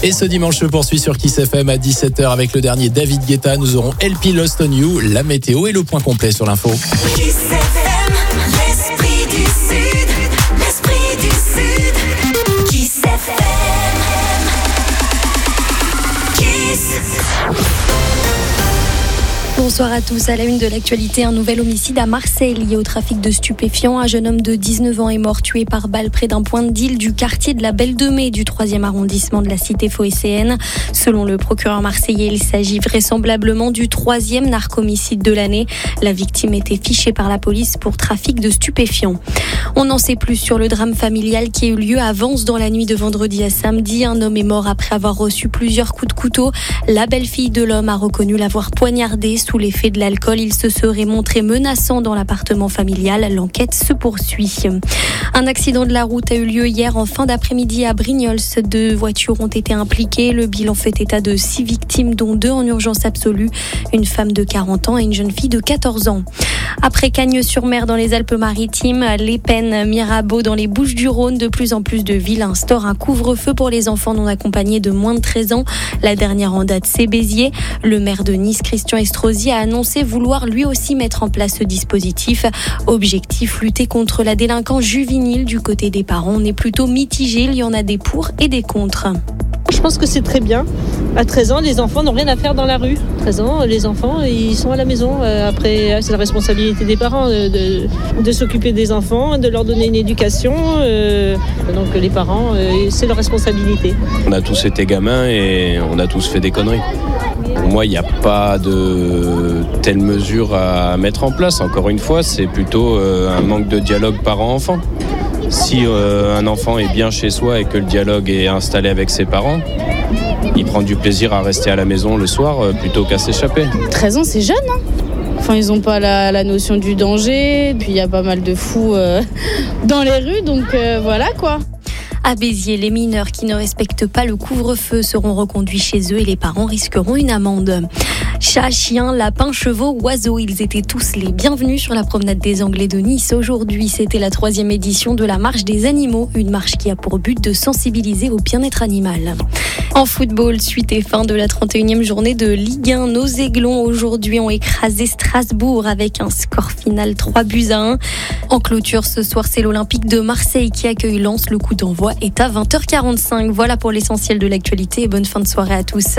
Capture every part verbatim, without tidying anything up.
Et ce dimanche se poursuit sur Kiss F M à dix-sept heures avec le dernier David Guetta. Nous aurons L P Lost on You, la météo et le point complet sur l'info. Kiss F M, l'esprit du Sud, l'esprit du Sud. Kiss F M, Kiss. Bonsoir à tous. À la une de l'actualité, un nouvel homicide à Marseille lié au trafic de stupéfiants. Un jeune homme de dix-neuf ans est mort tué par balle près d'un point de deal du quartier de la Belle de Mai du troisième arrondissement de la cité phocéenne. Selon le procureur marseillais, il s'agit vraisemblablement du troisième narcomicide de l'année. La victime était fichée par la police pour trafic de stupéfiants. On n'en sait plus sur le drame familial qui a eu lieu à Vence dans la nuit de vendredi à samedi. Un homme est mort après avoir reçu plusieurs coups de couteau. La belle-fille de l'homme a reconnu l'avoir poignardé. Sous l'effet de l'alcool, il se serait montré menaçant dans l'appartement familial. L'enquête se poursuit. Un accident de la route a eu lieu hier en fin d'après-midi à Brignoles. Deux voitures ont été impliquées. Le bilan fait état de six victimes, dont deux en urgence absolue. Une femme de quarante ans et une jeune fille de quatorze ans. Après Cagnes-sur-Mer dans les Alpes-Maritimes, les Pennes, Mirabeau dans les Bouches-du-Rhône, de plus en plus de villes instaurent un couvre-feu pour les enfants non accompagnés de moins de treize ans. La dernière en date, c'est Béziers. Le maire de Nice, Christian Estrosi, a annoncé vouloir lui aussi mettre en place ce dispositif. Objectif, lutter contre la délinquance juvénile. Du côté des parents, on est plutôt mitigé. Il y en a des pour et des contre. Je pense que c'est très bien. À treize ans, les enfants n'ont rien à faire dans la rue. treize ans, les enfants, ils sont à la maison. Après, c'est la responsabilité des parents de, de, de s'occuper des enfants, de leur donner une éducation. Donc les parents, c'est leur responsabilité. On a tous été gamins et on a tous fait des conneries. Pour moi, il n'y a pas de telle mesure à mettre en place. Encore une fois, c'est plutôt un manque de dialogue parent-enfant. Si euh, un enfant est bien chez soi et que le dialogue est installé avec ses parents, il prend du plaisir à rester à la maison le soir euh, plutôt qu'à s'échapper. treize ans, c'est jeune, hein. Enfin, ils n'ont pas la, la notion du danger, puis il y a pas mal de fous euh, dans les rues, donc euh, voilà quoi. À Béziers, les mineurs qui ne respectent pas le couvre-feu seront reconduits chez eux et les parents risqueront une amende. Chats, chiens, lapins, chevaux, oiseaux, ils étaient tous les bienvenus sur la promenade des Anglais de Nice. Aujourd'hui, c'était la troisième édition de la marche des animaux, une marche qui a pour but de sensibiliser au bien-être animal. En football, suite et fin de la trente et unième journée de Ligue un, nos Aiglons aujourd'hui ont écrasé Strasbourg avec un score final trois buts à un. En clôture ce soir, c'est l'Olympique de Marseille qui accueille Lens. Le coup d'envoi est à vingt heures quarante-cinq. Voilà pour l'essentiel de l'actualité et bonne fin de soirée à tous.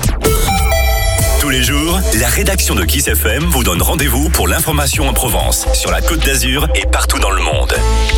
Tous les jours, la rédaction de Kiss F M vous donne rendez-vous pour l'information en Provence, sur la Côte d'Azur et partout dans le monde.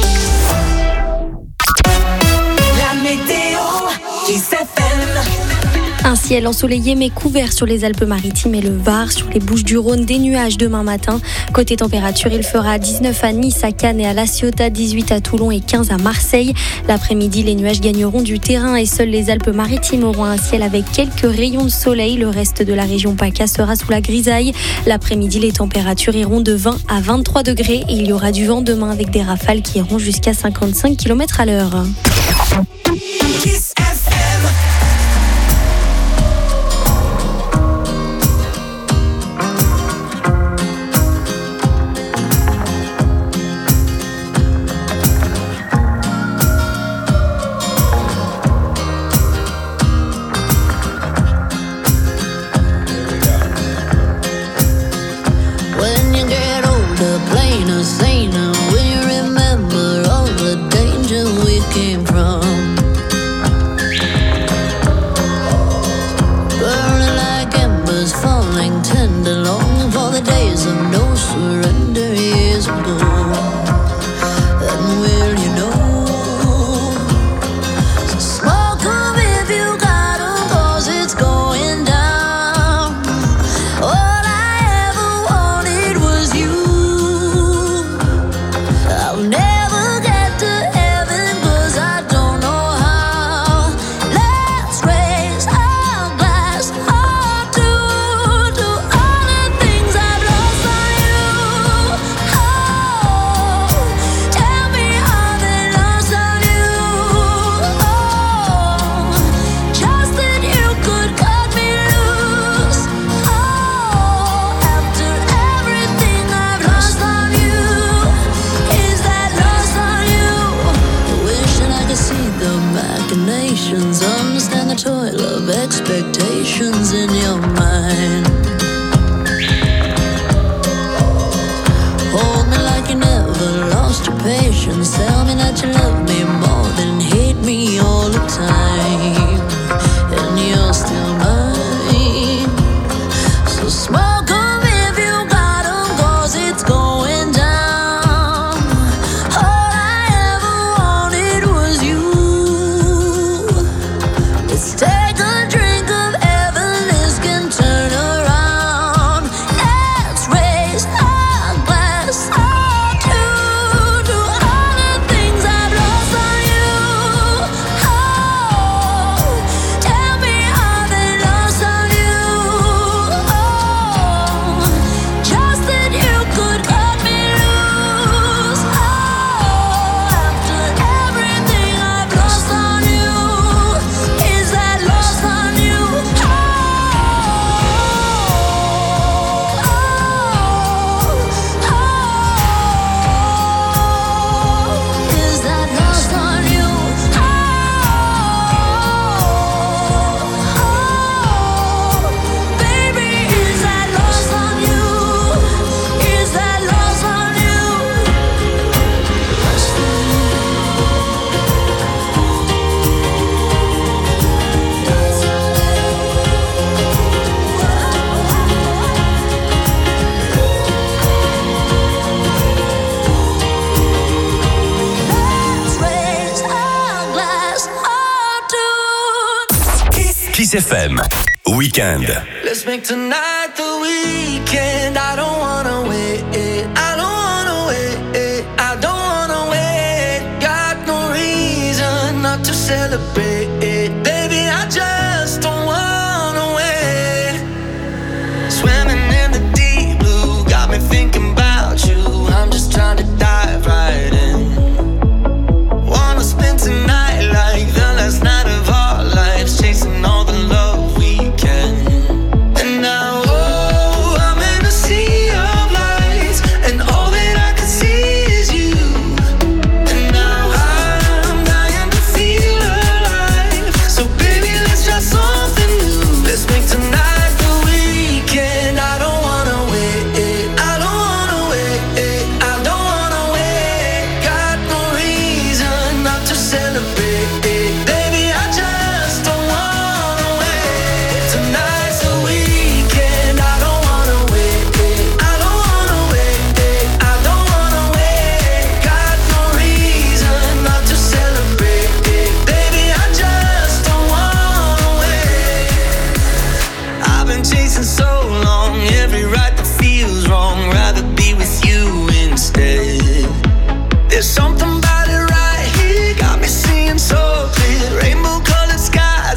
La météo, Kiss F M. Un ciel ensoleillé mais couvert sur les Alpes-Maritimes et le Var. Sur les Bouches-du-Rhône, des nuages demain matin. Côté température, il fera dix-neuf à Nice, à Cannes et à La Ciotat, dix-huit à Toulon et quinze à Marseille. L'après-midi, les nuages gagneront du terrain et seules les Alpes-Maritimes auront un ciel avec quelques rayons de soleil. Le reste de la région PACA sera sous la grisaille. L'après-midi, les températures iront de vingt à vingt-trois degrés et il y aura du vent demain avec des rafales qui iront jusqu'à cinquante-cinq kilomètres à l'heure. Kiss F M. Machination patience, understand the toil of expectations in your mind. Hold me like you never lost your patience. Tell me that you love me more than hate me all the time. And you're still mine. So smoke 'em if you got 'em, 'cause it's going down. All I ever wanted was you. Let's take a drink of heaven, this can turn around. Let's raise our glass up to, to all the things I've lost on you. Oh, tell me how they lost on you. Oh, just that you could cut me loose. Oh, after everything I've lost on you, is that lost on you? Oh, oh, oh, is that lost on you? Oh, oh, baby, is that lost on you? Is that lost on you? Let's raise our glass up to Kiss F M. Weekend. Let's make tonight the weekend. I don't wanna wait. I don't wanna wait. I don't wanna wait. Got no reason not to celebrate. Baby, I just don't wanna wait. Swimming in the deep blue, got me thinking about you. I'm just trying to dive right in. Wanna spend tonight like the last night of our lives, chasing all the love we can. And now, oh, I'm in a sea of lights, and all that I can see is you. And now I'm dying to feel alive. So baby, let's try something new. Let's make tonight the weekend. I don't wanna wait. I don't wanna wait. I don't wanna wait. Got no reason not to celebrate. Baby, I just don't wanna wait. Tonight's the weekend. I don't wanna wait. I don't wanna wait. I don't wanna wait. Got no reason not to celebrate. Baby, I just don't wanna wait. I've been chasing so long, every right that feels wrong. Rather be with you instead. There's something about it right here, got me seeing so clear. Rainbow colored skies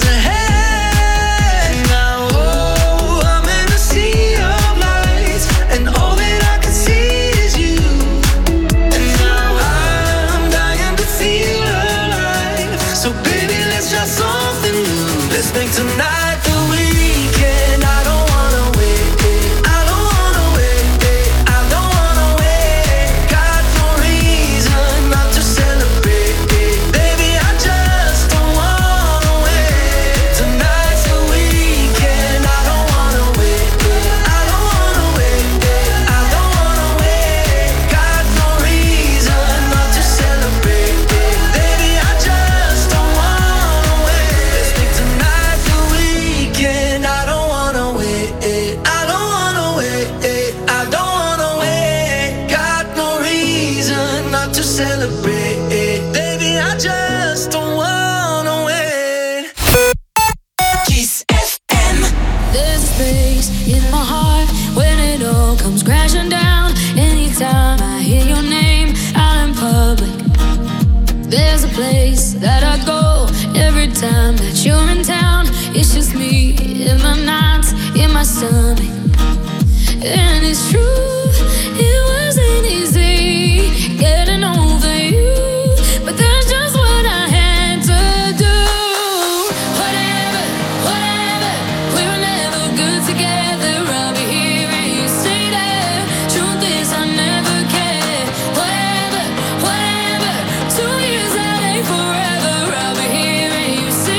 ahead. Now, oh, I'm in a sea of lights, and all that I can see is you. And now I'm dying to feel alive. So baby, let's try something new. Let's make tonight the weekend. I don't wanna wait. I don't wanna wait. I don't wanna wait. Got no reason not to celebrate. Baby, I just don't wanna wait. Tonight's the weekend. I don't wanna wait. I don't wanna wait. I don't wanna wait. Got no reason not to celebrate. Baby, I just don't wanna wait. Let's make tonight the weekend. I don't wanna wait. I don't wanna wait. I don't wanna wait. Got no reason not to celebrate. Baby, I just don't wanna wait. Kiss F M. There's a space in my heart when it all comes crashing down. Anytime I hear your name out in public, there's a place that I go every time that you're in town. It's just me in my nights, in my stomach. And it's true, it wasn't easy getting over you, but that's just what I had to do. Whatever, whatever, we were never good together. I'll be hearing you say that. Truth is, I never cared. Whatever, whatever, two years that ain't forever. I'll be hearing you say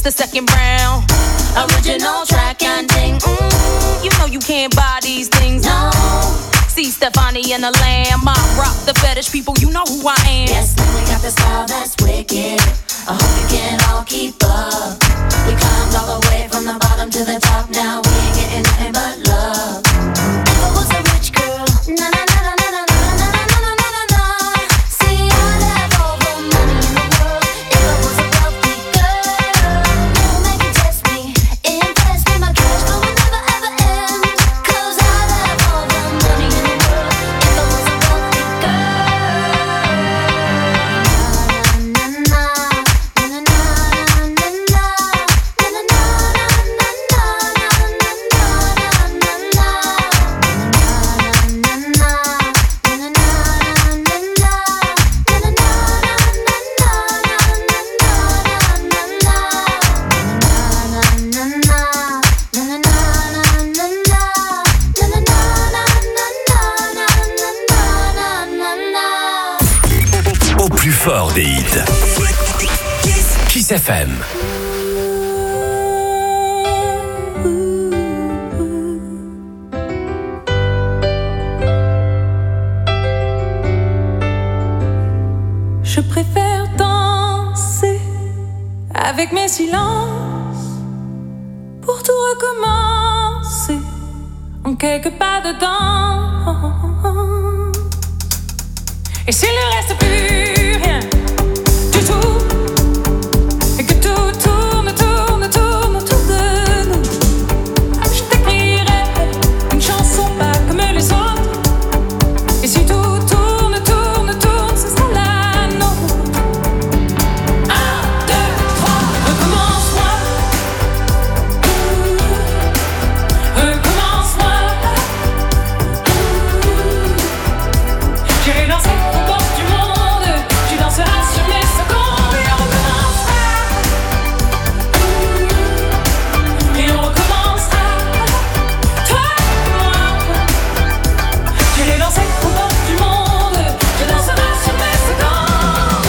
the second round. Original track and ding. Mm, you know you can't buy these things. No. See Stefani and the Lamb. I rock the fetish people. You know who I am. Yes, man, we got the style that's wicked. I hope you can all keep up. We climbed all the way from the bottom to the top. Now we ain't getting nothing but love. If I was a rich girl, na na na na na na na na na na na na. See, I'd have all the money in the world. If I was a wealthy girl, never make you test me, impress me. My cash flow will never ever end. 'Cause I'd have all the money in the world. If I was a wealthy girl. Na na na na na na na na na na na. Au plus fort des hits. Kiss F M. Je préfère danser avec mes silences pour tout recommencer en quelques pas dedans. Et s'il ne reste plus rien du tout, et que tout tourne, tourne, tourne autour de nous, je t'écrirai une chanson pas comme les autres. Et si tout tourne, tourne, tourne, ce sera la nôtre. Un, deux, trois, recommence-moi. Recommence-moi. J'irai danser au bord du monde. Tu danseras sur mes secondes. Et on recommencera. Et on recommencera. Toi et moi. J'irai danser au bord du monde. Tu danseras sur mes secondes.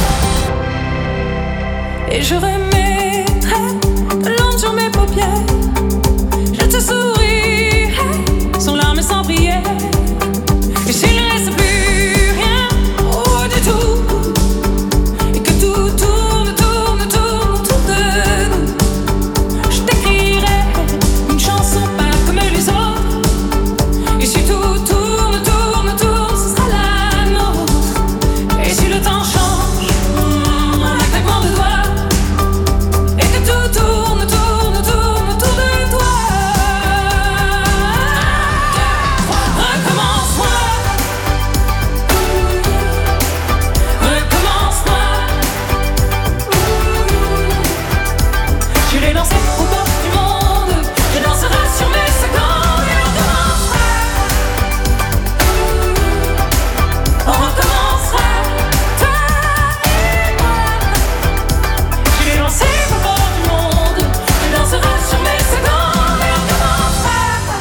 Et je remettrai de l'encre sur mes paupières. Je te sourirai sans larmes et sans prière. Et s'il ne reste plus rien, oh du tout, et que tout tourne, tourne, tourne autour de nous, je t'écrirai une chanson pas comme les autres. Et si tout tourne, tourne, tourne, ce sera la nôtre. Et si le temps change, mm, en un claquement de doigts, et que tout tourne, tourne, tourne autour de toi. Recommence-moi. Recommence-moi. J'irai danser au bord du monde. Je danserai sur mes secondes. Et on recommencera. On recommencera. Toi et moi. J'irai danser au bord du monde. Je danserai sur mes secondes. Et on recommencera.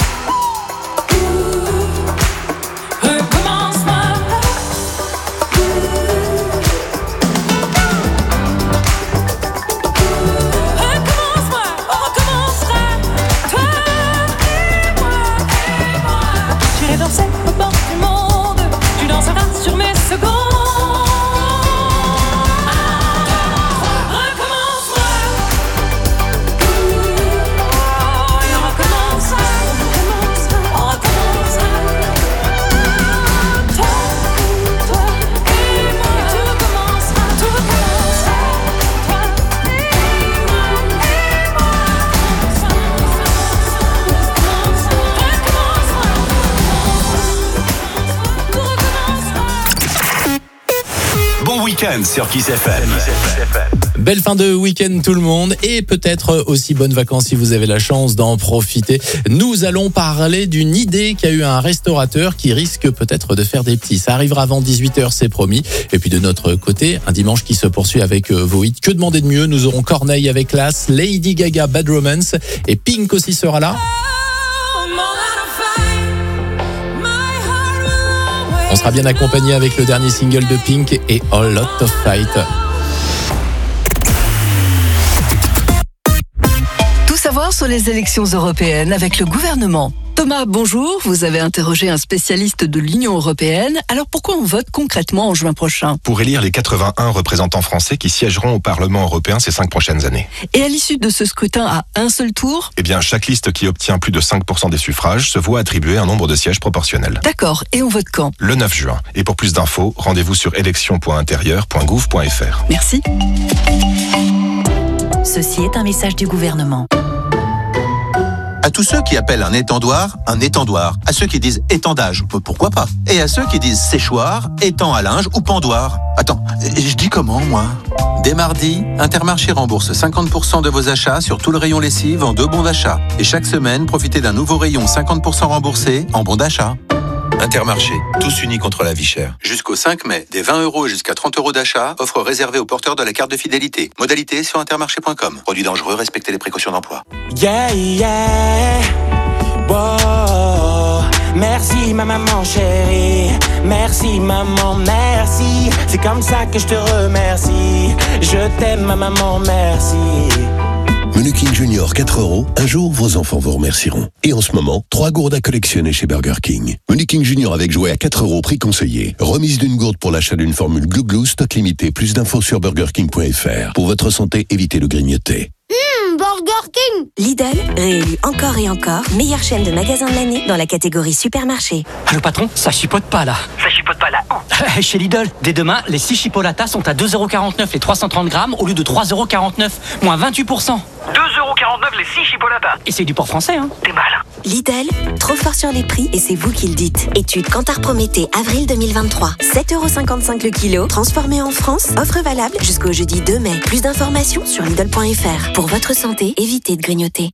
Recommence-moi. Recommence-moi, on recommencera. Toi et moi, et moi. J'irai danser au bord du monde. Tu danseras sur mes secondes. Recommence-moi. Et on recommencera. On recommencera. Toi, toi et moi. Et tout recommencera. Tout recommencera. Toi et moi, et moi. Bon week-end sur Kiss F M. Belle fin de week-end tout le monde et peut-être aussi bonnes vacances si vous avez la chance d'en profiter. Nous allons parler d'une idée qu'a eu un restaurateur qui risque peut-être de faire des petits. Ça arrivera avant dix-huit heures, c'est promis. Et puis de notre côté, un dimanche qui se poursuit avec vos hits. Que demander de mieux? Nous aurons Corneille avec Classe, Lady Gaga, Bad Romance et Pink aussi sera là. On sera bien accompagné avec le dernier single de Pink et A Lot of Fight. sur les élections européennes avec le gouvernement. Thomas, bonjour. Vous avez interrogé un spécialiste de l'Union européenne. Alors pourquoi on vote concrètement en juin prochain? Pour élire les quatre-vingt-un représentants français qui siégeront au Parlement européen ces cinq prochaines années. Et à l'issue de ce scrutin à un seul tour? Eh bien, chaque liste qui obtient plus de cinq pour cent des suffrages se voit attribuer un nombre de sièges proportionnel. D'accord. Et on vote quand? Le neuf juin. Et pour plus d'infos, rendez-vous sur élections point intérieur point gouv point f r. Merci. Ceci est un message du gouvernement. À tous ceux qui appellent un étendoir un étendoir, à ceux qui disent étendage, pourquoi pas, et à ceux qui disent séchoir, étang à linge ou pendoir. Attends, je dis comment moi? Dès mardi, Intermarché rembourse cinquante pour cent de vos achats sur tout le rayon lessive en deux bons d'achat. Et chaque semaine, profitez d'un nouveau rayon cinquante pour cent remboursé en bons d'achat. Intermarché, tous unis contre la vie chère. Jusqu'au cinq mai, des vingt euros jusqu'à trente euros d'achat, offre réservée aux porteurs de la carte de fidélité. Modalité sur intermarché point com. Produit dangereux, respectez les précautions d'emploi. Yeah, yeah, wow. Merci ma maman chérie, merci maman, merci. C'est comme ça que je te remercie. Je t'aime ma maman, merci. Menu King Junior quatre euros, un jour vos enfants vous remercieront. Et en ce moment, trois gourdes à collectionner chez Burger King. Menu King Junior avec jouet à quatre euros, prix conseillé. Remise d'une gourde pour l'achat d'une formule Glou Glou, stock limité. Plus d'infos sur burger king point f r. Pour votre santé, évitez le grignoter. Mmh, Burger King. Lidl, réélu encore et encore, meilleure chaîne de magasins de l'année dans la catégorie supermarché. Allô patron, ça chipote pas là. Ça chipote pas là. Chez Lidl, dès demain, les six chipolatas sont à deux euros quarante-neuf les trois cent trente grammes au lieu de trois euros quarante-neuf, moins vingt-huit pour cent. deux euros quarante-neuf les six chipolatas. Et c'est du port français, hein. T'es mal. Lidl, trop fort sur les prix et c'est vous qui le dites. Étude Kantar Prométhée, avril deux mille vingt-trois. sept euros cinquante-cinq le kilo, transformé en France. Offre valable jusqu'au jeudi deux mai. Plus d'informations sur Lidl point f r. Pour votre santé, évitez de grignoter.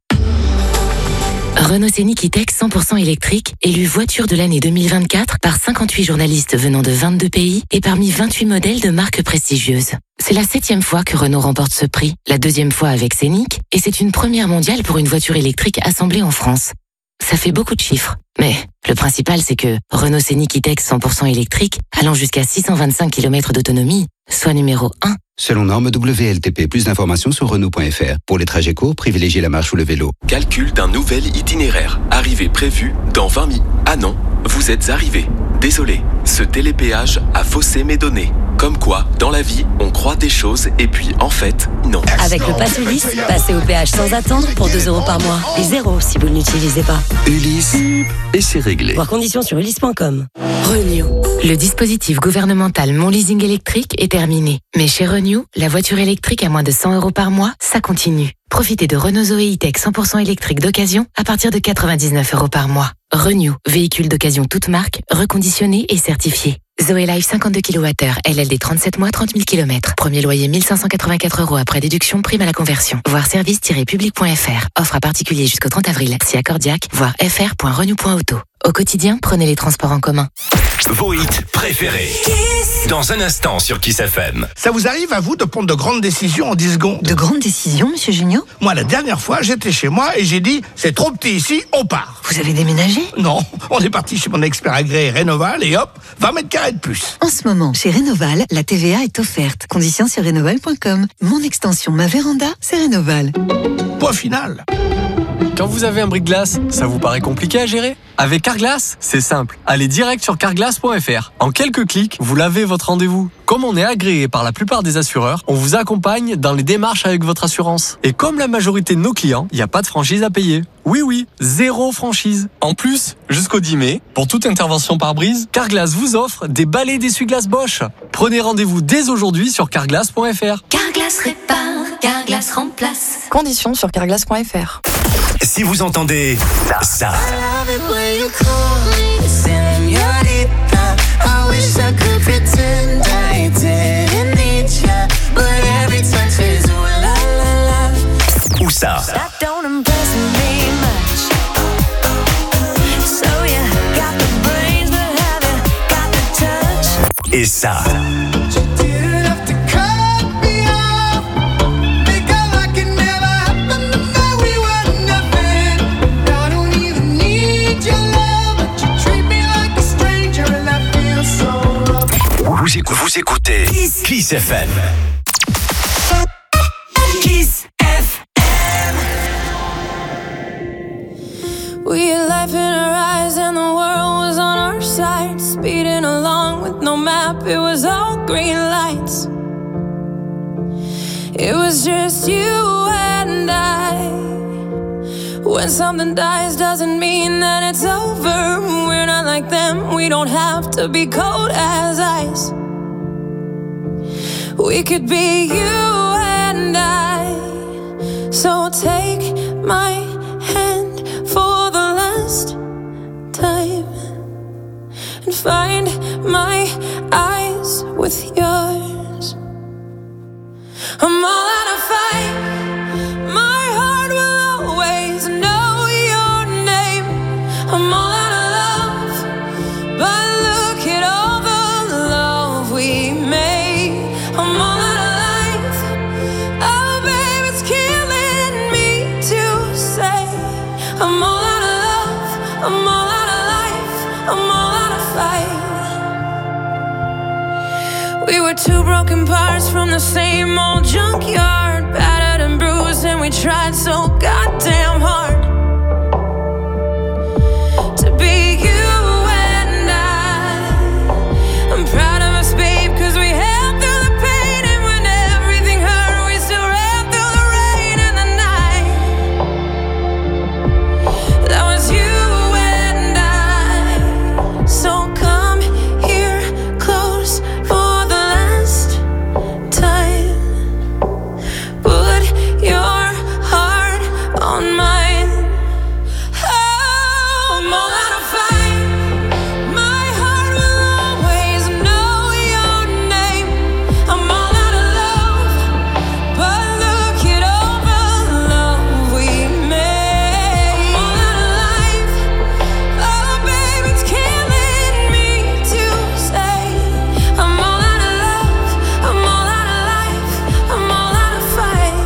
Renault Scénic E-Tech cent pour cent électrique, élu voiture de l'année deux mille vingt-quatre par cinquante-huit journalistes venant de vingt-deux pays et parmi vingt-huit modèles de marques prestigieuses. C'est la septième fois que Renault remporte ce prix, la deuxième fois avec Scénic, et c'est une première mondiale pour une voiture électrique assemblée en France. Ça fait beaucoup de chiffres, mais le principal c'est que Renault Scénic E-Tech cent pour cent électrique, allant jusqu'à six cent vingt-cinq kilomètres d'autonomie, soit numéro un. Selon norme W L T P, plus d'informations sur Renault point f r. Pour les trajets courts, privilégiez la marche ou le vélo. Calcul d'un nouvel itinéraire. Arrivée prévue dans vingt minutes. Ah non, vous êtes arrivé. Désolé, ce télépéage a faussé mes données. Comme quoi, dans la vie, on croit des choses et puis en fait, non. Avec le Pass Ulysse, passez au péage sans attendre pour deux euros par mois. Et zéro si vous ne l'utilisez pas. Ulysse, et c'est réglé. Voir conditions sur ulysse point com. Renew. Le dispositif gouvernemental Mon Leasing électrique est terminé. Mais chez Renew, la voiture électrique à moins de cent euros par mois, ça continue. Profitez de Renault Zoé E-Tech cent pour cent électrique d'occasion à partir de quatre-vingt-dix-neuf euros par mois. Renew, véhicule d'occasion toute marque, reconditionné et certifié. Zoé Life cinquante-deux kilowattheures, L L D trente-sept mois, trente mille kilomètres. Premier loyer mille cinq cent quatre-vingt-quatre euros après déduction, prime à la conversion. Voir service tiret public point f r. Offre à particulier jusqu'au trente avril. Si accordiaque, voir f r point renew point auto. Au quotidien, prenez les transports en commun. Vos hits préférés. Kiss. Dans un instant sur Kiss F M. Ça vous arrive à vous de prendre de grandes décisions en dix secondes? De grandes décisions, monsieur Junio? Moi, la dernière fois, j'étais chez moi et j'ai dit, c'est trop petit ici, on part. Vous avez déménagé? Non, on est parti chez mon expert agréé Rénoval et hop, vingt mètres carrés de plus. En ce moment, chez Rénoval, la T V A est offerte. Conditions sur rénoval point com. Mon extension, ma véranda, c'est Rénoval. Point final. Quand vous avez un brise-glace, ça vous paraît compliqué à gérer? Avec Carglass, c'est simple. Allez direct sur carglass point f r. En quelques clics, vous lavez votre rendez-vous. Comme on est agréé par la plupart des assureurs, on vous accompagne dans les démarches avec votre assurance. Et comme la majorité de nos clients, il n'y a pas de franchise à payer. Oui, oui, zéro franchise. En plus, jusqu'au dix mai, pour toute intervention par brise, Carglass vous offre des balais d'essuie-glace Bosch. Prenez rendez-vous dès aujourd'hui sur carglass point f r. Carglass répare, Carglass remplace. Conditions sur carglass point f r. Si vous entendez ça, ou ça, et ça. Vous écoutez, vous écoutez Kiss, Kiss F M. Kiss F M. map, it was all green lights. It was just you and I. When something dies doesn't mean that it's over. We're not like them, we don't have to be cold as ice. We could be you and I. So take my hand for the last time and find my eyes with yours. I'm all out of fight. My heart will always know your name. I'm all out of love, but look at all the love we made. I'm all out of life. Oh, babe, it's killing me to say. I'm all out of love. I'm all out of life. I'm all out of fight. We were two broken parts from the same old junkyard, battered and bruised, and we tried so goddamn hard to be you and I. I'm proud of us, babe, cause we held through the pain, and when everything hurt, we still ran through the rain and the night. That was you and I. So come here close for the last time. Put your heart on mine. Oh, I'm all out of fight. My heart will always know your name. I'm all out of love, but look at all the love we made. I'm all out of life. Oh, babe, it's killing me to say. I'm all out of love. I'm all out of life. I'm all out of fight.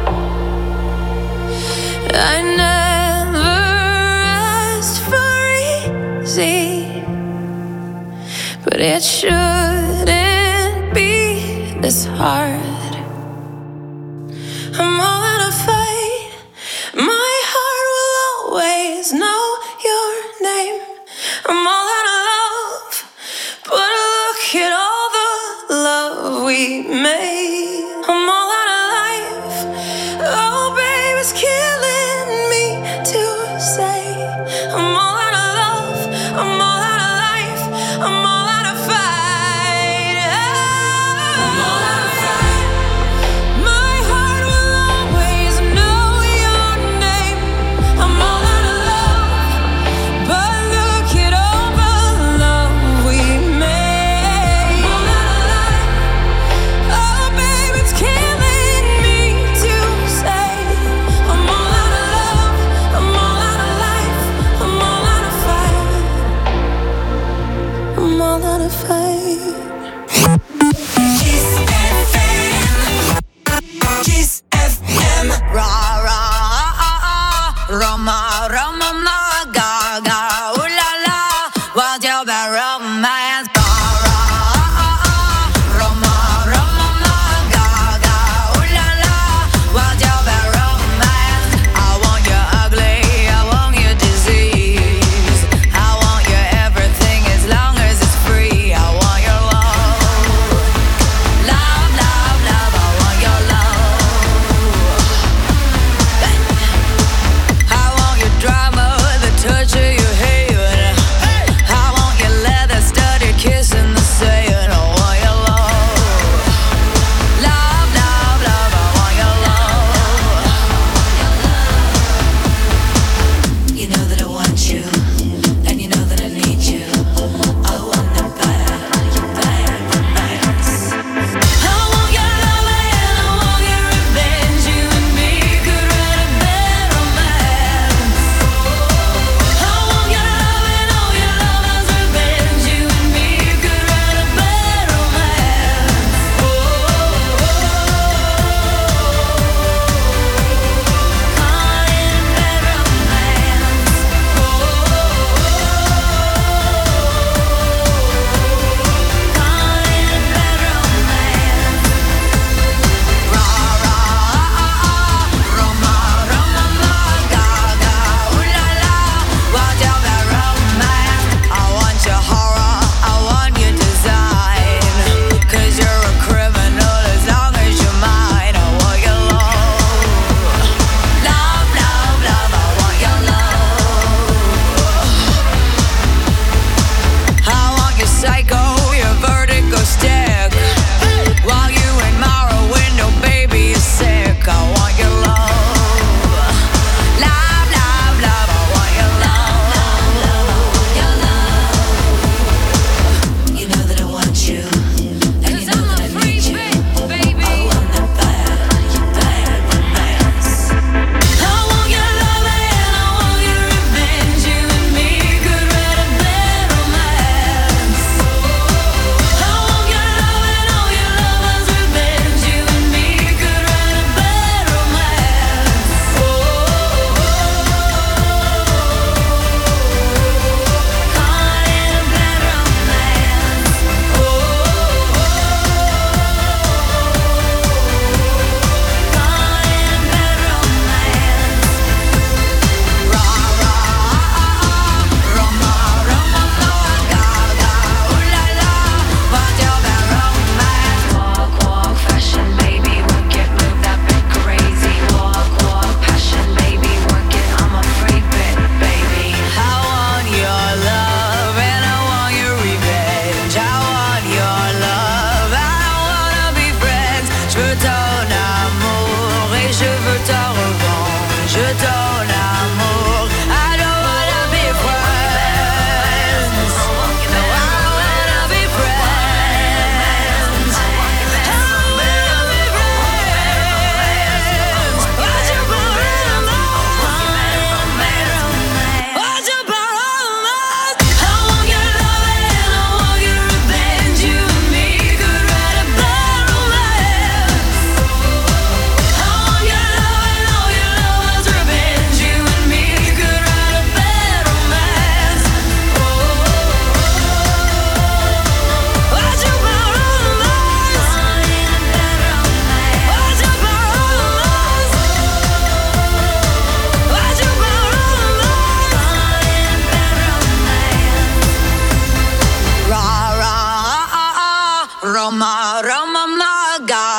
I never asked for easy, but it shouldn't be this hard. I'm all out of fight. My heart will always know your name. I'm all out of love, but look at all the love we made. I'm all out of life. Oh, babe, it's killing me to say. I'm all out of love. I'm all out of life. I'm all out of fight. I'm all out of fight. My heart will always know your name. I'm all out of love, but look at all the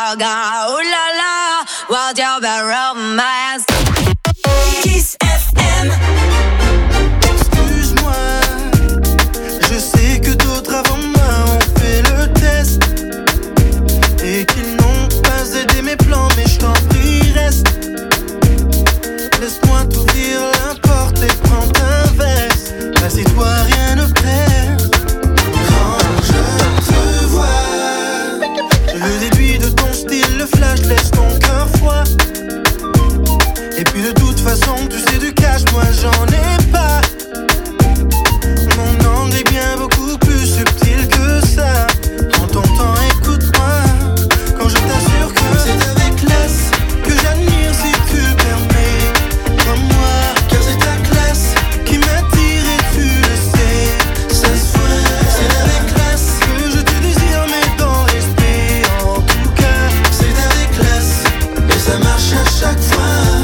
gone. Ooh la la, what's your bad romance? Kiss F M. Excuse-moi, je sais que d'autres avant moi ont fait le test et qu'ils n'ont pas aidé mes plans, mais je t'en prie reste. Laisse-moi t'ouvrir la porte et prends un verre. Assieds-toi, rien ne perd. Quand je te vois, le début de ton style, le flash laisse ton cœur froid. Et puis de toute façon, tu sais du cash, moi j'en ai pas. Mon angle est bien beaucoup plus subtil que ça. Prends ton temps, écoute-moi. Quand je t'assure que c'est avec classe que j'admire si tu le permets. Comme moi, car c'est ta classe qui m'attire et tu le sais. Ça se voit, c'est avec classe que je te désire, mais dans l'esprit. En tout cas, c'est avec classe et ça marche à chaque fois.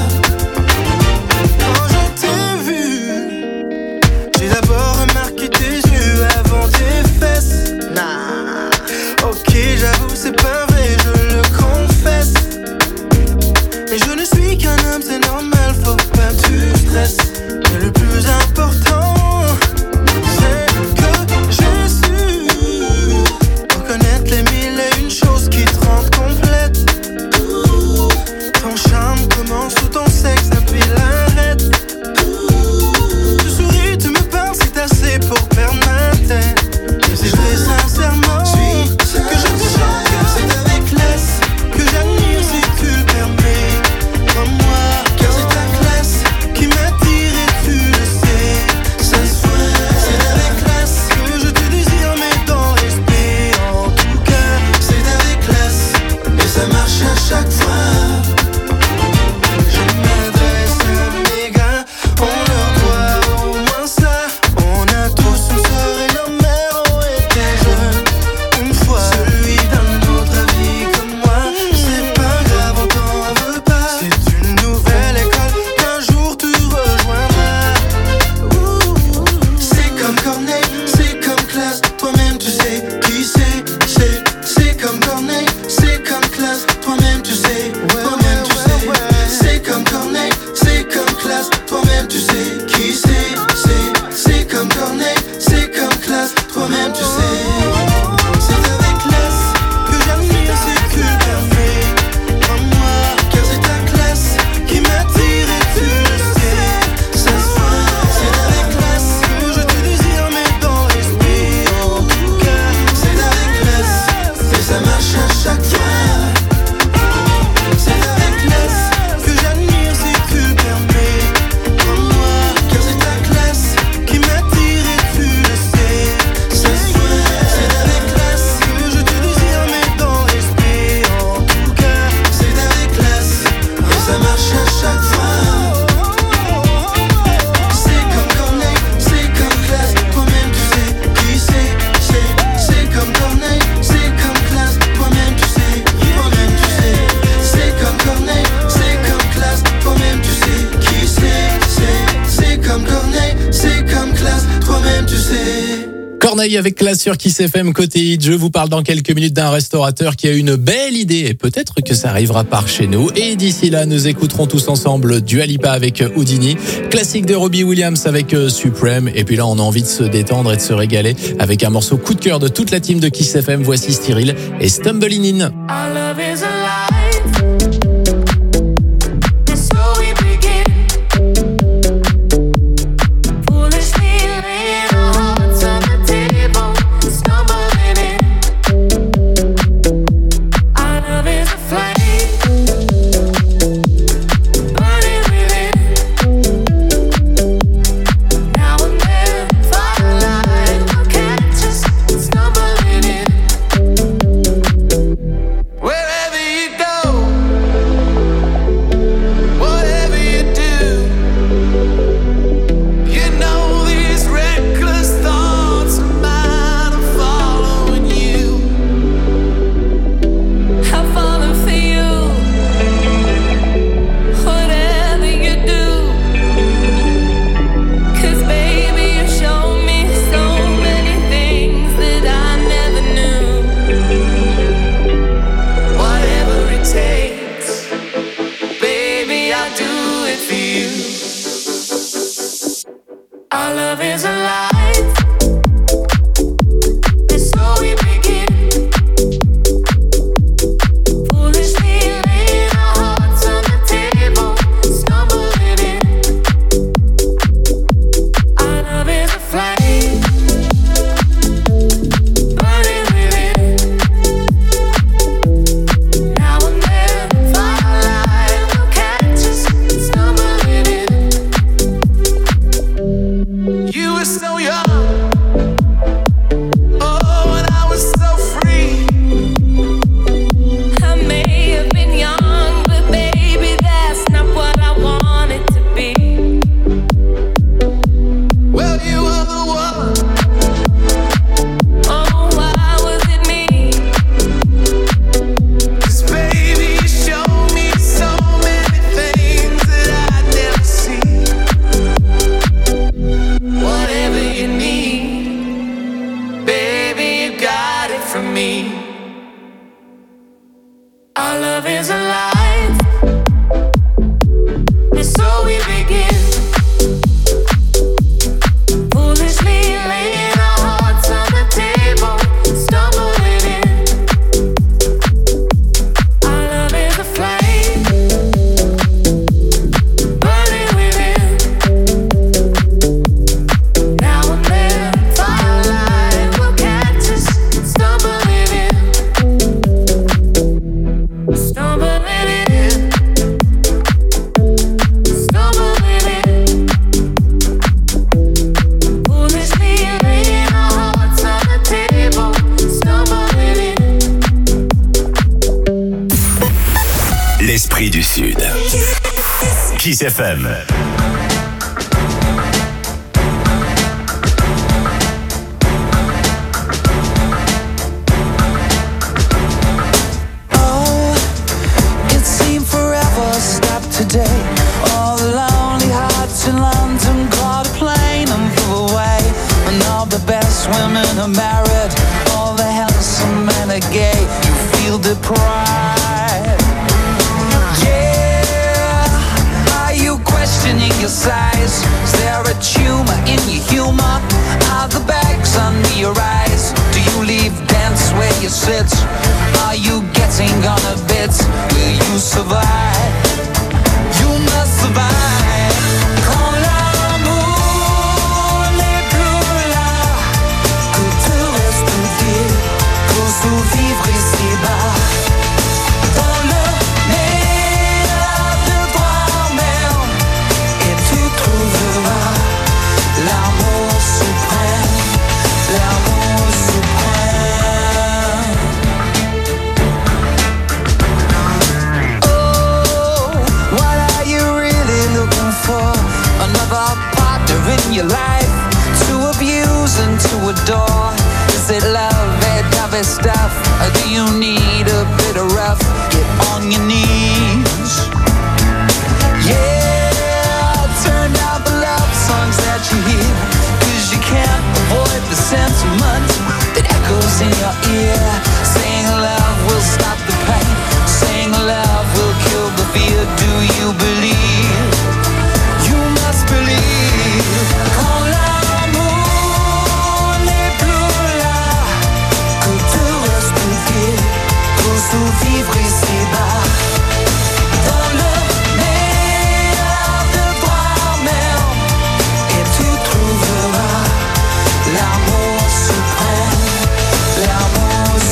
Quand je t'ai vu, j'ai d'abord remarqué tes yeux avant tes fesses. Nah, ok, j'avoue, c'est pas vrai, je le confesse. Mais je ne suis qu'un homme, c'est normal, faut pas que tu stresses. Mais le plus important, c'est que j'ai su reconnaître les mille et une choses qui te rendent complète. Ton charme commence sous ton sexe, appuie l'arrête. Tu souris, tu me parles, c'est assez pour perdre ma tête. Et c'est vrai sincèrement que je te chante, car c'est avec classe que j'admire si tu le permets. Comme moi, car c'est ta classe qui m'attire et tu le sais. Ça se voit, c'est avec classe que je te désire, mais dans l'esprit. En tout cas, c'est avec classe et ça marche à chaque fois. Je m'adresse à mes gars, on leur doit au moins ça. On a tous une sœur et nos mères ont été jeunes une fois. Celui d'un autre avis comme moi, c'est pas grave, on t'en veut pas. C'est une nouvelle école qu'un jour tu rejoindras. Ouh, c'est comme Corneille, c'est comme classe, toi-même tu sais qui c'est. C'est, c'est comme Corneille, c'est comme classe, toi-même tu sais, toi-même tu sais. C'est comme Corneille, c'est comme classe, toi-même tu sais qui c'est. C'est, c'est comme Corneille, c'est comme classe, toi-même tu sais. C'est avec classe que j'admire si tu le permets. Comme moi, car c'est ta classe qui m'attire et tu le sais. Ça se voit, c'est avec classe que je te désire, mais dans l'esprit. En tout cas, c'est avec classe et ça marche à chaque fois. C'est avec classe que j'admire si tu le permets. Comme moi, car c'est ta classe qui m'attire et tu le sais. Ça se voit, c'est avec classe que je te désire, mais dans l'esprit. En tout cas, c'est avec classe et ça marche à chaque fois. C'est comme Corneille, c'est comme classe, toi-même tu sais qui c'est. C'est, c'est comme Corneille, c'est comme classe, toi-même tu sais, toi-même tu sais. C'est comme Corneille, c'est comme classe, toi-même tu sais qui c'est. C'est, c'est comme Corneille, c'est comme classe, toi-même tu sais. Corneille avec classe sur Kiss F M côté hit. Je vous parle dans quelques minutes d'un restaurateur qui a une belle idée et peut-être que ça arrivera par chez nous. Et d'ici là, nous écouterons tous ensemble Dua Lipa avec Houdini, classique de Robbie Williams avec Supreme. Et puis là, on a envie de se détendre et de se régaler avec un morceau coup de cœur de toute la team de Kiss F M. Voici Cyril et Stumbling In. Our love is alive. And so we begin. Foolishly laying our hearts on the table, stumbling in. Our love is a flame, burning within. Now and then, firelight will catch us stumbling in. Wherever you go. love is alive. And so we begin. Foolishly laying our hearts on the table, stumbling in. Our love is a flame, burning within. Now and then, firelight will catch us stumbling in. You were so young, oh, and I was so free. I may have been young, but baby, that's not what I wanted to be. Well, you were the one. Oh, why was it me? 'Cause baby, you showed me so many things that I'd never see. Whatever you need, baby, you got it from me. Our love is alive, and so we begin. Foolishly laying our hearts on the table, stumbling in. Our love is a flame, burning within. Now and then, firelight will catch us stumbling in. Stumbling in. Stumbling in. Foolishly laying our hearts on the table, stumbling in. L'esprit du Sud. Kiss F M. It seemed forever stopped today. All the lonely hearts in London caught a plane and flew away. And all the best women are married, all the handsome men are gay. You feel deprived. Yeah, are you questioning your size? Is there a tumor in your humor? Are the bags under your eyes? Do you leave dance where you sit? Are you getting on a bit? Will you survive? You must survive. Quand l'amour n'est plus là, que te reste-t-il pour survivre ici-bas? Dans le meilleur de toi-même, et tu trouveras l'amour suprême, l'amour suprême. Oh, what are you really looking for? Another partner in your life to abuse and to adore? Is it love, that type of stuff? Or do you need a bit of rough? Get on your knees. Yeah, turn down the love songs that you hear, 'cause you can't avoid the sentiment that echoes in your ear. Saying love will stop the pain, saying love will kill the fear. Do you believe? You must believe. Quand l'amour n'est plus là, que te reste-t-il pour survivre ici-bas? Dans le meilleur de toi-même, et tu trouveras l'amour suprême, l'amour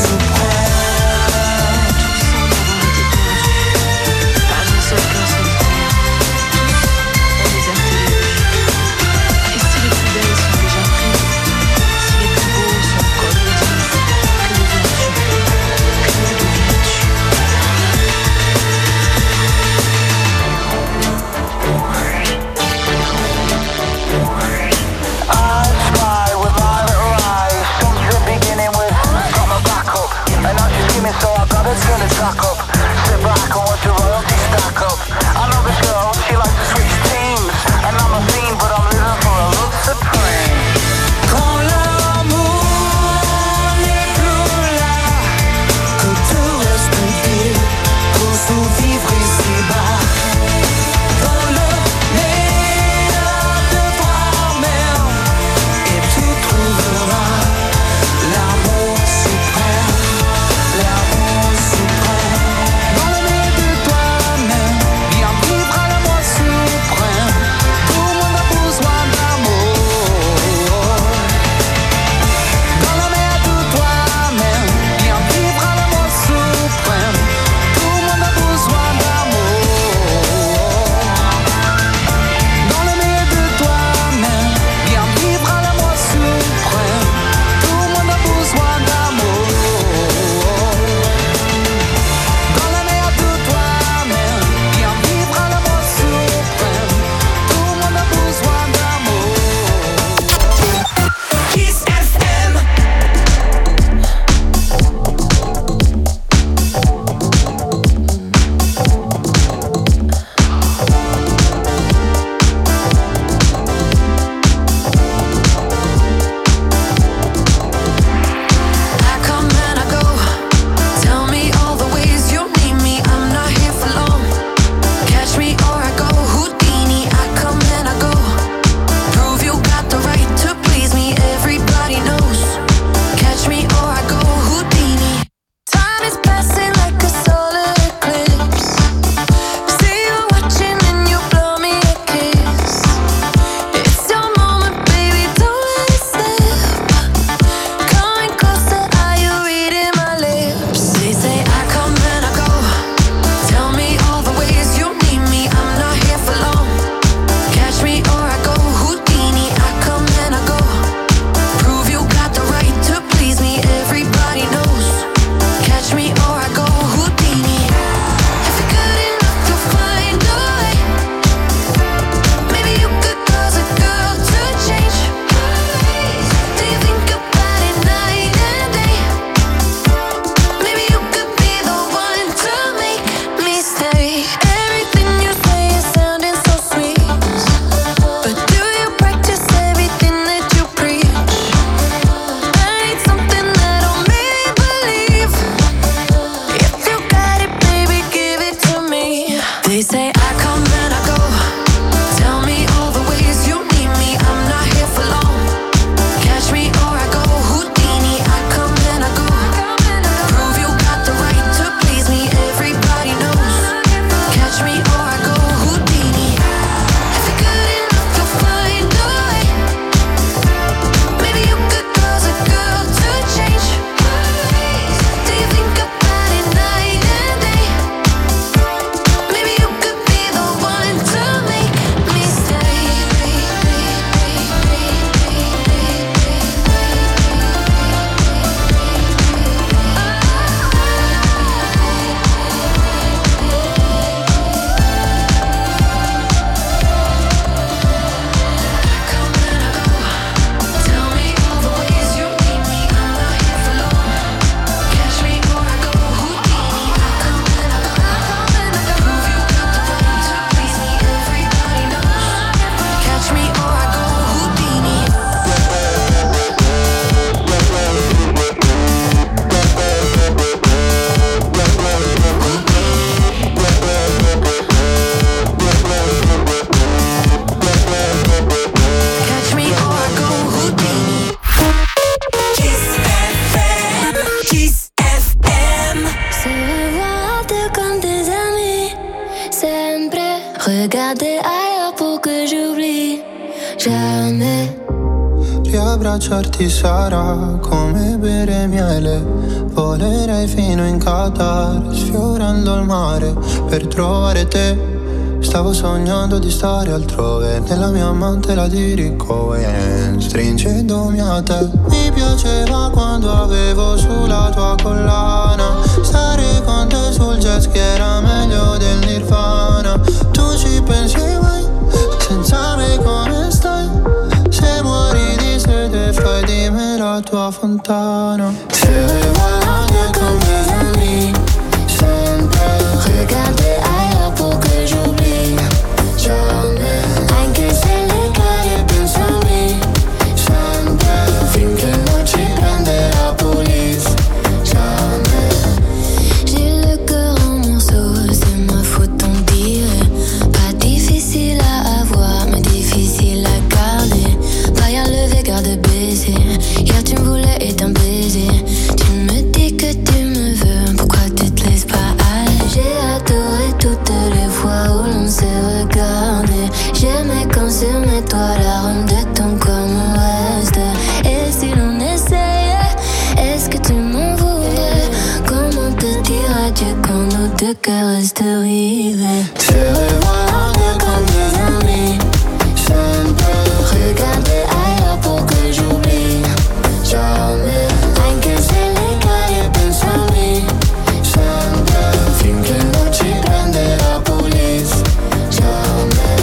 abbracciarti sarà come bere miele. Volerei fino in Qatar, sfiorando il mare per trovare te. Stavo sognando di stare altrove, nella mia mantela di Ricohen, stringendomi a te. Mi piaceva quando avevo sulla tua collana, stare con te sul jet ski era meglio del Nirvana. Tu ci pensi mai, senza me come stai? Se muori di sete fai di me la tua fontana. Se voglio con mes amis, sempre regarder ailleurs pour que j'oublie. Jamais, anche se le cade penso a me, sempre, finché non ci prende la police. Jamais. J'ai le cœur en morceaux, c'est ma faute on dirait. Pas difficile à avoir, mais difficile à garder. Barrière levée, garde baissée. Hier tu me voulais et d'un baiser. Tu me dis que tu me veux, pourquoi tu te laisses pas aller? J'ai adoré toutes les fois où l'on s'est regardé. J'aimais quand sur mes toits l'arôme de ton corps me reste. Et si l'on essayait, est-ce que tu m'en voudrais? Comment te dire adieu quand nos deux cœurs restent rivés? Se revoilà comme des amis, sempre regarder ailleurs pour que j'oublie. Jamais, anche se le cade penso a me, sempre, finché non ci prende la police. Jamais,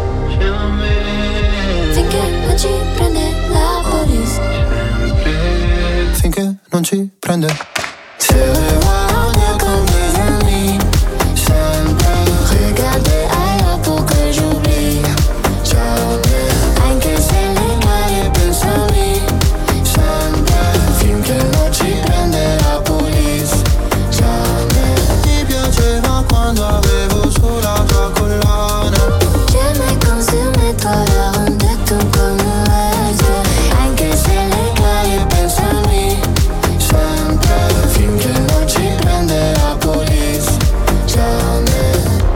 jamais, finché non ci prende la police. Finché non ci prende. Se revoilà comme des amis, sempre regarder ailleurs pour que j'oublie. Jamais, anche se le cade penso a me, sempre, finché non ci prende la police. Jamais. Ti piaceva quando avevo sulla tua collana, J'aimais quand sur mes toits l'arôme de ton corps me reste. anche se le cade penso a me, sempre, finché non ci prende la police. Jamais.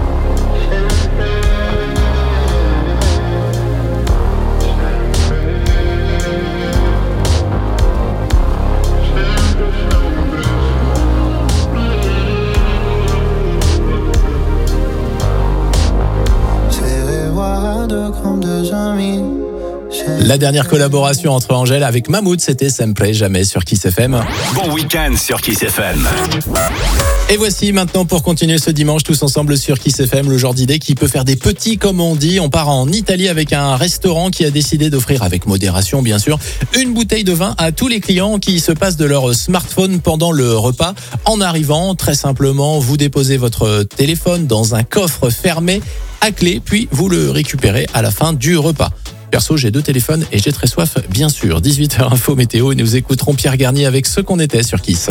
Se revoilà comme des amis. La dernière collaboration entre Angèle avec Mahmoud, c'était Sempre Jamais sur Kiss F M. Bon week-end sur Kiss F M. Et voici maintenant pour continuer ce dimanche tous ensemble sur Kiss F M, le genre d'idée qui peut faire des petits comme on dit. On part en Italie avec un restaurant qui a décidé d'offrir, avec modération bien sûr, une bouteille de vin à tous les clients qui se passent de leur smartphone pendant le repas. En arrivant, très simplement, vous déposez votre téléphone dans un coffre fermé à clé, puis vous le récupérez à la fin du repas. Perso, j'ai deux téléphones et j'ai très soif, bien sûr. dix-huit heures info météo et nous écouterons Pierre Garnier avec Ce qu'on était sur Kiss.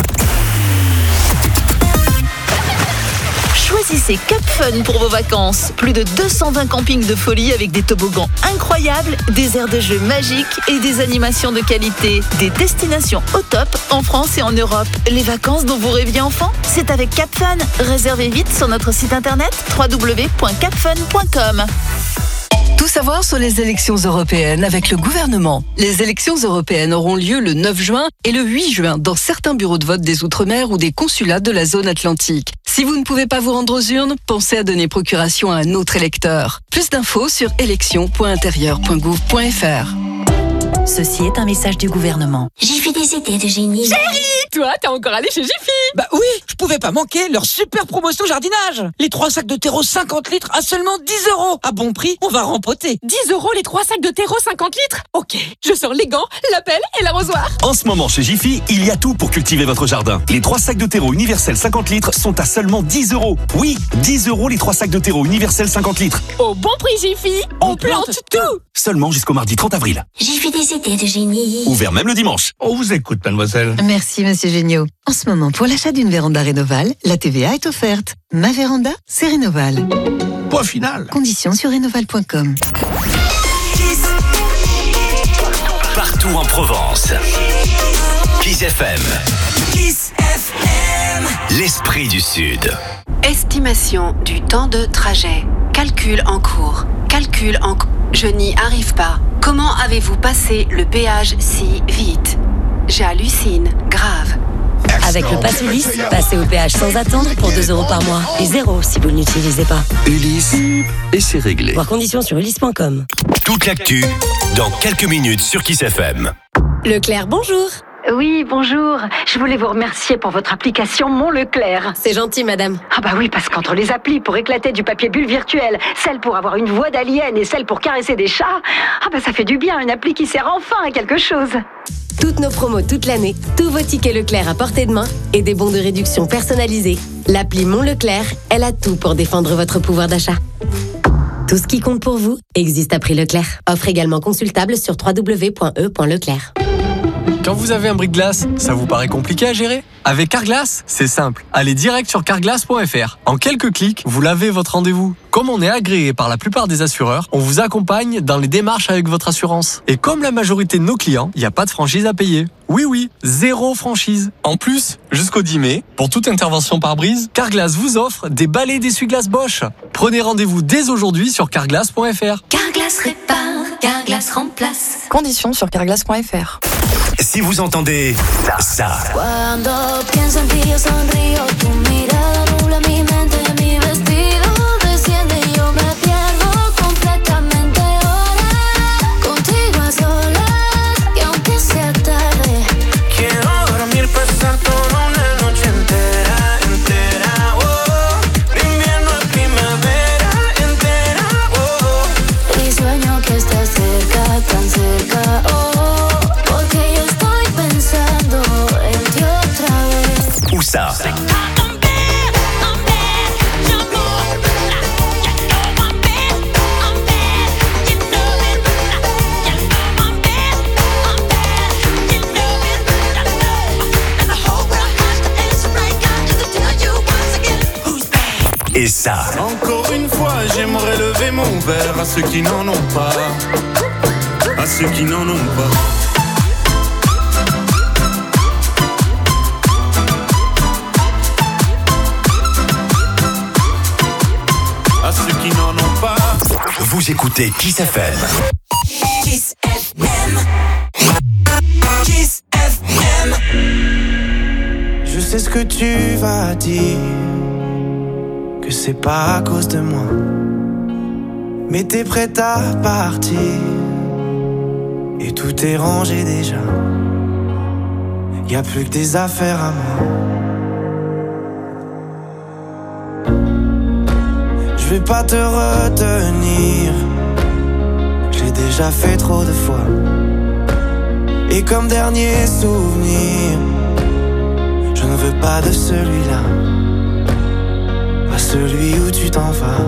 Choisissez Cap Fun pour vos vacances. Plus de deux cent vingt campings de folie avec des toboggans incroyables, des aires de jeux magiques et des animations de qualité. Des destinations au top en France et en Europe. Les vacances dont vous rêviez enfant, c'est avec Cap Fun. Réservez vite sur notre site internet w w w point cap fun point com. Tout savoir sur les élections européennes avec le gouvernement. Les élections européennes auront lieu le neuf juin et le huit juin dans certains bureaux de vote des Outre-mer ou des consulats de la zone atlantique. Si vous ne pouvez pas vous rendre aux urnes, pensez à donner procuration à un autre électeur. Plus d'infos sur élections point intérieur point gouv point f r. Ceci est un message du gouvernement. Jiffy des idées de génie. Chérie, toi, t'es encore allé chez Jiffy? Bah oui, je pouvais pas manquer leur super promotion jardinage. Les trois sacs de terreau cinquante litres à seulement dix euros. À bon prix, on va rempoter. dix euros les trois sacs de terreau cinquante litres? Ok, je sors les gants, la pelle et l'arrosoir. En ce moment chez Jiffy, il y a tout pour cultiver votre jardin. Les trois sacs de terreau universel cinquante litres sont à seulement dix euros. Oui, dix euros les trois sacs de terreau universel cinquante litres. Au bon prix Jiffy, on, on plante, plante tout. Seulement jusqu'au mardi trente avril. Jiffy des idées de génie. Ouvert même le dimanche. On vous écoute, mademoiselle. Merci, monsieur Géniaud. En ce moment, pour l'achat d'une véranda Rénoval, la T V A est offerte. Ma véranda, c'est Rénoval. Point final. Conditions sur rénoval point com. Partout en Provence. Kiss F M. Kiss F M. L'esprit du Sud. Estimation du temps de trajet. Calcul en cours. Calcul en cours. Je n'y arrive pas. Comment avez-vous passé le péage si vite? J'hallucine, grave. Avec le Pass Ulysse, passez au péage sans attendre pour deux euros par mois. Et zéro si vous ne l'utilisez pas. Ulysse, et c'est réglé. Voir conditions sur ulysse point com. Toute l'actu, dans quelques minutes sur Kiss F M. Leclerc, bonjour. Oui, bonjour. Je voulais vous remercier pour votre application Mon Leclerc. C'est gentil, madame. Ah bah oui, parce qu'entre les applis pour éclater du papier bulle virtuel, celle pour avoir une voix d'alien et celle pour caresser des chats, ah bah ça fait du bien, une appli qui sert enfin à quelque chose. Toutes nos promos toute l'année, tous vos tickets Leclerc à portée de main et des bons de réduction personnalisés. L'appli Mon Leclerc, elle a tout pour défendre votre pouvoir d'achat. Tout ce qui compte pour vous existe à prix Leclerc. Offre également consultable sur w w w point e point leclerc. Quand vous avez un bris de glace, ça vous paraît compliqué à gérer? Avec Carglass, c'est simple. Allez direct sur carglass point f r. En quelques clics, vous lavez votre rendez-vous. Comme on est agréé par la plupart des assureurs, on vous accompagne dans les démarches avec votre assurance. Et comme la majorité de nos clients, il n'y a pas de franchise à payer. Oui, oui, zéro franchise. En plus, jusqu'au dix mai, pour toute intervention par brise, Carglass vous offre des balais d'essuie-glace Bosch. Prenez rendez-vous dès aujourd'hui sur carglass point f r. Carglass répare, Carglass remplace. Conditions sur carglass point f r. Si vous entendez ça, Cuando pienso en ti yo sonrío, tu mirada nubla mi mente, mi vestido desciende y yo me pierdo completamente ahora, contigo a solas y aunque sea tarde, quiero dormir, pasar toda una noche entera, entera, oh, de invierno a primavera entera, oh, y sueño que estás cerca, tan cerca, oh. où ça? Et ça. Encore une fois, j'aimerais lever mon verre à ceux qui n'en ont pas, à ceux qui n'en ont pas. Vous écoutez Kiss F M. Kiss F M. Kiss F M. Je sais ce que tu vas dire, que c'est pas à cause de moi, mais t'es prête à partir et tout est rangé déjà. Y a plus que des affaires à moi. Je vais pas te retenir, j'ai déjà fait trop de fois. Et comme dernier souvenir, je ne veux pas de celui-là, pas celui où tu t'en vas.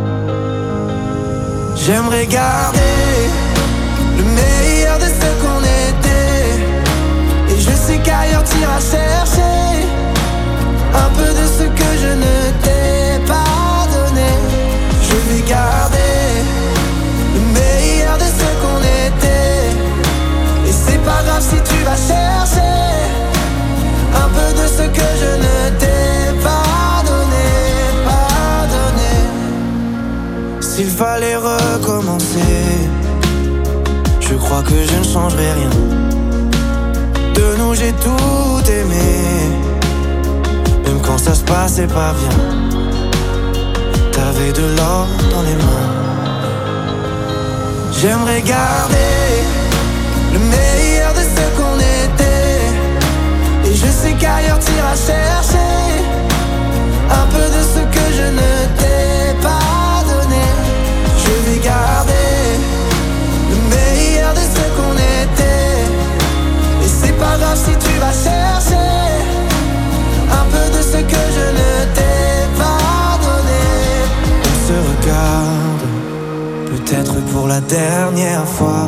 J'aimerais garder le meilleur de ce qu'on était, et je sais qu'ailleurs t'iras chercher un peu de ce que je ne t'ai pas. Je vais garder le meilleur de ce qu'on était, et c'est pas grave si tu vas chercher un peu de ce que je ne t'ai pas donné, pas donné. S'il fallait recommencer, je crois que je ne changerai rien. De nous j'ai tout aimé, même quand ça se passait pas bien. T'avais de l'or dans les mains. J'aimerais garder le meilleur de ce qu'on était, et je sais qu'ailleurs t'iras chercher un peu de ce que je ne t'ai pas donné. Je vais garder le meilleur de ce qu'on était, et c'est pas grave si tu vas chercher un peu de ce que je ne t'ai pas donné. Se regarde, peut-être pour la dernière fois,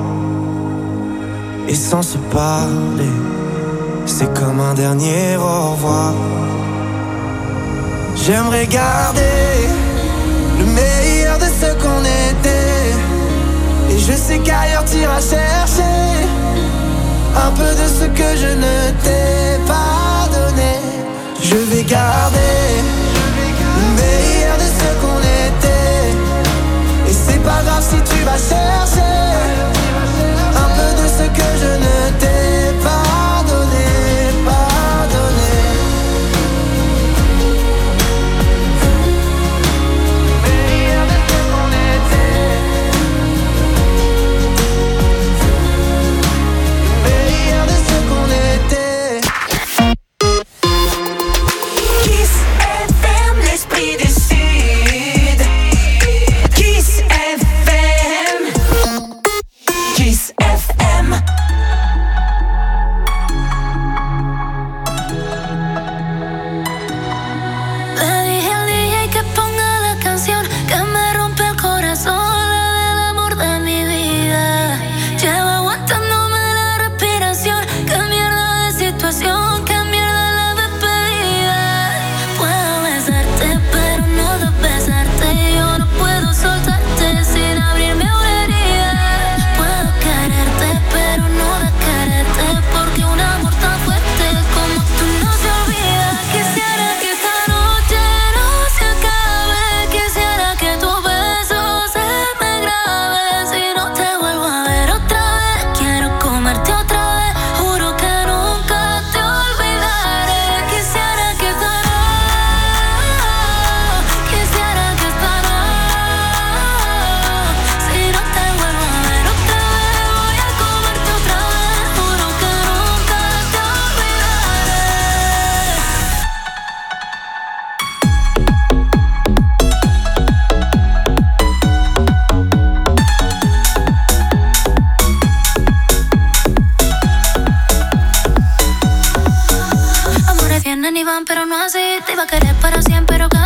et sans se parler, c'est comme un dernier au revoir. J'aimerais garder le meilleur de ce qu'on était, et je sais qu'ailleurs t'iras chercher un peu de ce que je ne t'ai pas donné. Je vais garder le meilleur de ce qu'on était, et c'est pas grave si tu vas chercher así, te iba a querer para siempre, pero cada